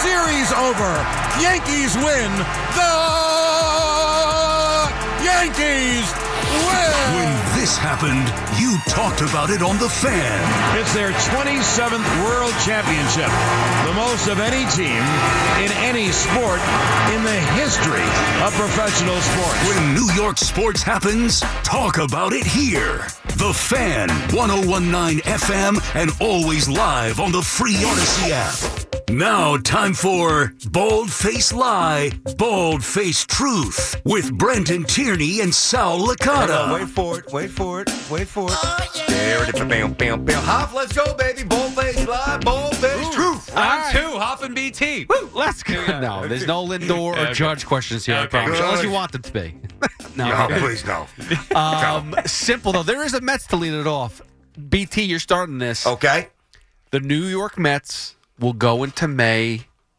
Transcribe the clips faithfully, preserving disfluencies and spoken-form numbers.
Series over. Yankees win. The Yankees win. When this happened, you talked about it on The Fan. It's their twenty-seventh World Championship, the most of any team in any sport in the history of professional sports. When New York sports happens, talk about it here. The Fan, one oh one point nine F M, and always live on the free Odyssey app. Now, time for Bald Face Lie, Bald Face Truth with Brendan Tierney and Sal Licata. Wait for it, wait for it, wait for it. Oh, yeah. There it is. Bam, bam, bam. Hop, let's go, baby. Bald Face Lie, Bald Face Truth. Round right. two, Hop and B T. Woo, let's go. No, there's no Lindor or Okay. Judge questions here, I Okay. promise. Good. Unless you want them to be. no, No, okay. please, no. Um, simple, though. There is a Mets to lead it off. B T, you're starting this. Okay. The New York Mets will go into May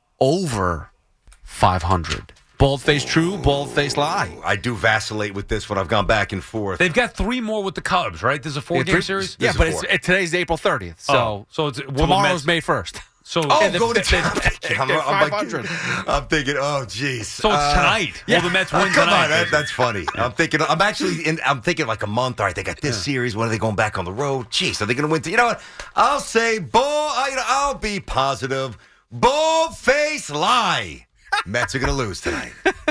over five hundred. Bald face true, bald face lie. I do vacillate with this when I've gone back and forth. They've got three more with the Cubs, right? There's a four-game series? Yeah, This is but it's, four. it, today's April thirtieth. So, Oh, so it's, will the tomorrow's Mets- May first. So, Oh, and the- go to the- I'm, I'm, They're I'm, five hundred. I'm thinking, oh, jeez. So it's tonight. Will the Mets win Oh, come tonight? on, that, that's funny. I'm thinking. I'm actually. In, I'm thinking like a month. All right, they got this series. When are they going back on the road? Jeez, are they going to win? To, you know what? I'll say, bull. I, you know, I'll be positive. Bald face lie. Mets are going to lose tonight.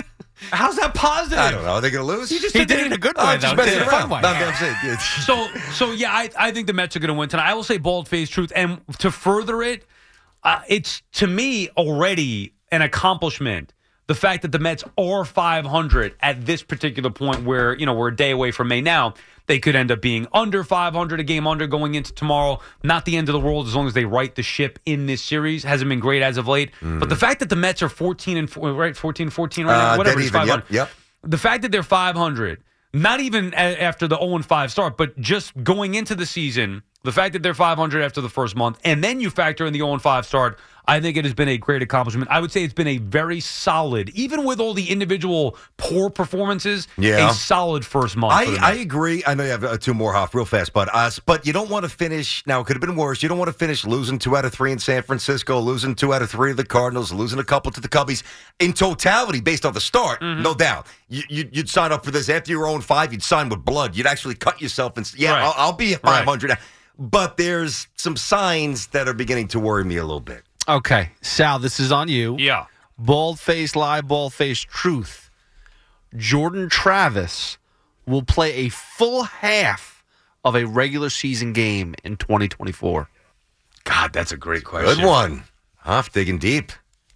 How's that positive? I don't know. Are they going to lose? You just He said did they- it in a good Oh, way, I'm just though. messing In a fun around. way. No, I'm saying, it's- So, so yeah, I, I think the Mets are going to win tonight. I will say bald-faced truth. And to further it, uh, it's, to me, already an accomplishment. The fact that the Mets are five hundred at this particular point where, you know, we're a day away from May now. They could end up being under five hundred, a game under going into tomorrow. Not the end of the world as long as they right the ship in this series. Hasn't been great as of late. But the fact that the Mets are fourteen and four, right, fourteen fourteen right now, Uh, whatever, dead it's even, five hundred. yep, yep. The fact that they're five hundred, not even a- after the oh and five start, but just going into the season, the fact that they're five hundred after the first month, and then you factor in the oh and five start, I think it has been a great accomplishment. I would say it's been a very solid, even with all the individual poor performances, Yeah. a solid first month. for I, the I Mets. agree. I know you have uh, two more, Hoff, real fast, but us. But you don't want to finish. Now, it could have been worse. You don't want to finish losing two out of three in San Francisco, losing two out of three to the Cardinals, losing a couple to the Cubbies. In totality, based on the start, Mm-hmm. no doubt. You, you, you'd sign up for this. After your own five, you'd sign with blood. You'd actually cut yourself and, s- yeah, Right. I'll, I'll be at five hundred now. But there's some signs that are beginning to worry me a little bit. Okay, Sal, this is on you. Yeah. Bald face lie, bald face truth. Jordan Travis will play a full half of a regular season game in twenty twenty-four. God, that's a great question. Good one. Hoff digging deep.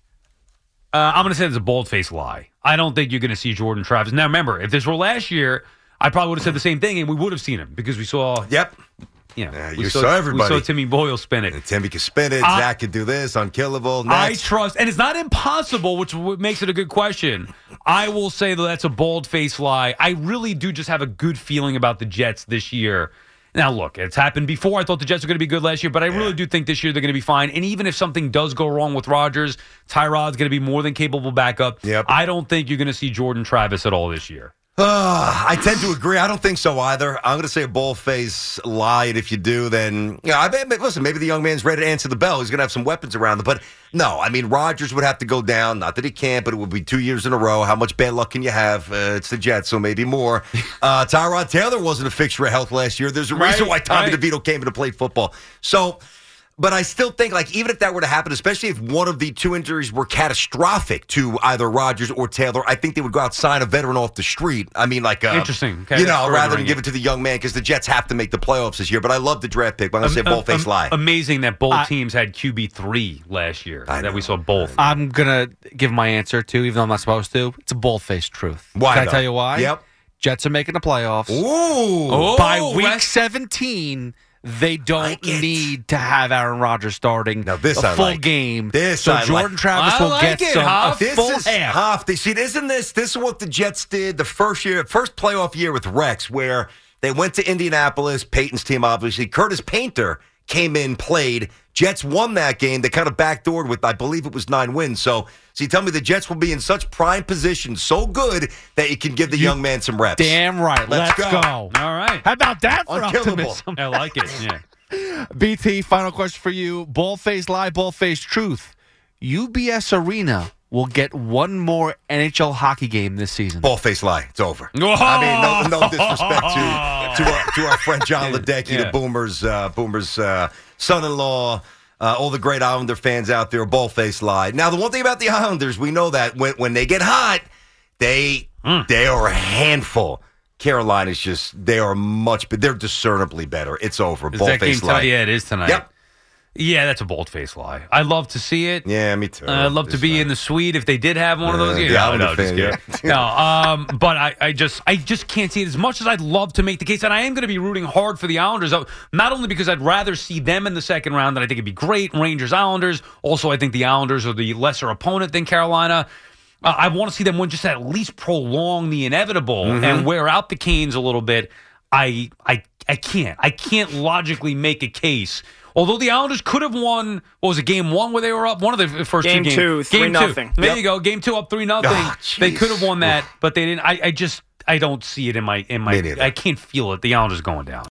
Uh, I'm going to say it's a bold-faced lie. I don't think you're going to see Jordan Travis. Now, remember, if this were last year, I probably would have said the same thing, and we would have seen him because we saw, Yep. you know, Yeah, we you saw, saw everybody. We saw Timmy Boyle spin it. And Timmy can spin it. I- Zach can do this. Unkillable. I Next. trust, and it's not impossible, which w- makes it a good question. I will say that that's a bold-faced lie. I really do just have a good feeling about the Jets this year. Now, look, it's happened before. I thought the Jets were going to be good last year, but I really do think this year they're going to be fine. And even if something does go wrong with Rodgers, Tyrod's going to be more than capable backup. Yep. I don't think you're going to see Jordan Travis at all this year. Uh, I tend to agree. I don't think so either. I'm going to say a bald face lie, and if you do, then yeah. I bet, listen, maybe the young man's ready to answer the bell. He's going to have some weapons around him. But no, I mean Rodgers would have to go down. Not that he can't, but it would be two years in a row. How much bad luck can you have? Uh, it's the Jets, so maybe more. Uh, Tyrod Taylor wasn't a fixture of health last year. There's a reason Right, why Tommy right. DeVito came in to play football. So. But I still think, like, even if that were to happen, especially if one of the two injuries were catastrophic to either Rodgers or Taylor, I think they would go out and sign a veteran off the street. I mean, like, uh, Interesting. Okay, you that's know, rather furthering than give it. it to the young man because the Jets have to make the playoffs this year. But I love the draft pick. But I'm going to say Am- bald-faced am- lie. Amazing that both I- teams had Q B three last year. I That we know. saw both. I'm going to give my answer, too, even though I'm not supposed to. It's a bald face truth. Why, Can I though? tell you why? Yep. Jets are making the playoffs. Ooh. Oh, By week that's- seventeen, they don't Like it. need to have Aaron Rodgers starting Now, this a I full like. game. This so I Jordan like. Travis I will like get it, some Hoff. a This full is half. half. They see, isn't this this is what the Jets did the first year, first playoff year with Rex, where they went to Indianapolis, Peyton's team, obviously. Curtis Painter came in, played. Jets won that game. They kind of backdoored with, I believe it was nine wins. So, so you tell me the Jets will be in such prime position, so good that you can give the You young man some reps. Damn right. Let's Let's, go. go. All right. How about that for Unkillable. optimism? I like it. Yeah. B T, final question for you. Ball face lie, ball face truth. U B S Arena will get one more N H L hockey game this season. Ball-faced lie. It's over. I mean, no, no disrespect to to our, to our friend John Ledecky, Yeah. the Boomers, uh, Boomers uh, son-in-law, uh, all the great Islander fans out there. Ball-faced lie. Now, the one thing about the Islanders, we know that when when they get hot, they mm. they are a handful. Carolina's just they are much, but they're discernibly better. It's over. Is that game Ball-faced lie. tonight? Yeah, it is tonight. Yep. Yeah, that's a bold-faced lie. I love to see it. Yeah, me too. Uh, I'd love to This be night. in the suite if they did have one of Uh, those. the Yeah, no, Islander no, just fan, kidding. no, um, but I, I just, I just can't see it. As much as I'd love to make the case, and I am going to be rooting hard for the Islanders. uh, Not only because I'd rather see them in the second round, that I think it'd be great. Rangers, Islanders. Also, I think the Islanders are the lesser opponent than Carolina. Uh, I want to see them win, just to at least prolong the inevitable Mm-hmm. and wear out the Canes a little bit. I, I, I can't. I can't logically make a case. Although the Islanders could have won, what was it, game one where they were up? One of the first Game two games. two, three game nothing. Two. There Yep. you go. Game two up three nothing. Oh, they jeez. could have won that, but they didn't. I, I just I don't see it in my in Me my. neither. I can't feel it. The Islanders going down.